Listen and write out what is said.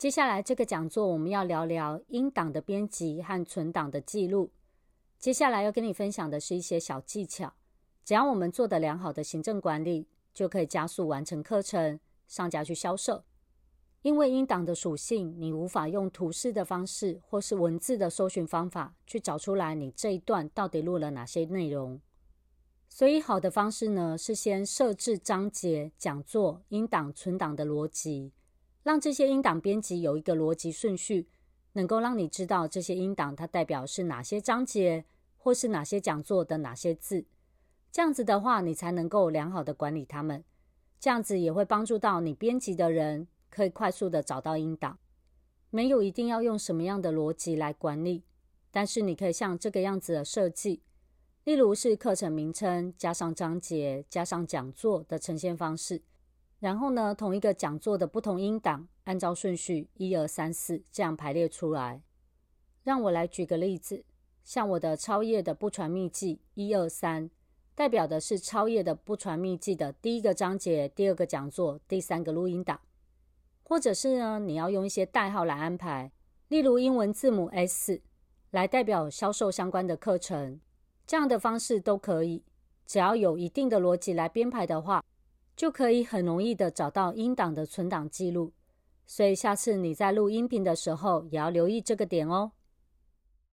接下来这个讲座我们要聊聊音档的编辑和存档的记录。接下来要跟你分享的是一些小技巧，只要我们做得良好的行政管理，就可以加速完成课程，上架去销售。因为音档的属性，你无法用图示的方式或是文字的搜寻方法去找出来你这一段到底录了哪些内容。所以好的方式呢，是先设置章节、讲座、音档、存档的逻辑，让这些音档编辑有一个逻辑顺序，能够让你知道这些音档它代表是哪些章节，或是哪些讲座的哪些字。这样子的话，你才能够良好的管理它们。这样子也会帮助到你编辑的人，可以快速的找到音档。没有一定要用什么样的逻辑来管理，但是你可以像这个样子的设计，例如是课程名称加上章节加上讲座的呈现方式，然后呢，同一个讲座的不同音档按照顺序1、2、3、4这样排列出来。让我来举个例子，像我的超业的不传秘技1、2、3，代表的是超业的不传秘技的第一个章节、第二个讲座、第三个录音档。或者是呢，你要用一些代号来安排，例如英文字母 S 来代表销售相关的课程，这样的方式都可以。只要有一定的逻辑来编排的话，就可以很容易的找到音档的存档记录。所以下次你在录音频的时候，也要留意这个点哦。